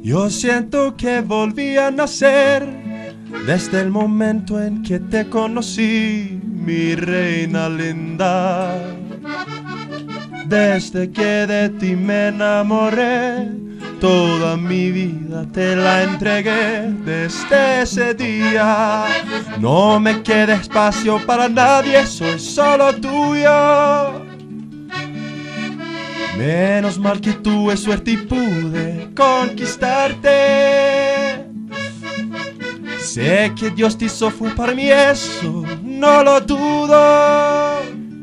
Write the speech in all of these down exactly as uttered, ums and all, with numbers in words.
Yo siento que volví a nacer desde el momento en que te conocí, mi reina linda. Desde que de ti me enamoré, toda mi vida te la entregué. Desde ese día no me queda espacio para nadie, soy solo tuyo. Menos mal que tuve suerte y pude conquistarte. Sé que Dios te hizo fue para mí, eso no lo dudo,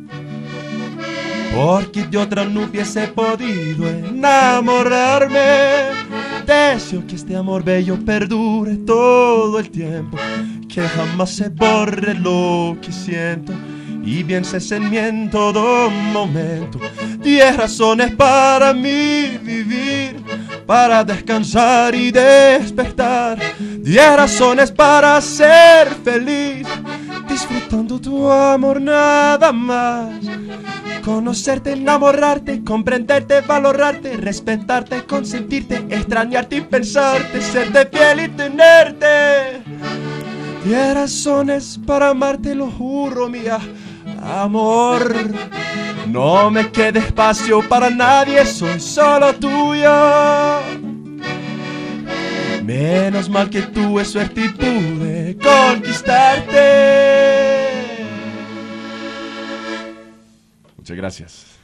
porque de otra no hubiese podido enamorarme. Deseo que este amor bello perdure todo el tiempo, que jamás se borre lo que siento y pienses en mí en todo momento. Diez razones para mí vivir, para descansar y despertar. Diez razones para ser feliz, disfrutando tu amor nada más. Conocerte, enamorarte, comprenderte, valorarte, respetarte, consentirte, extrañarte y pensarte, serte fiel y tenerte. Diez razones para amarte, lo juro, mía, amor. No me quede espacio para nadie, soy solo tuyo. Menos mal que tuve suerte y pude conquistarte. Muchas gracias.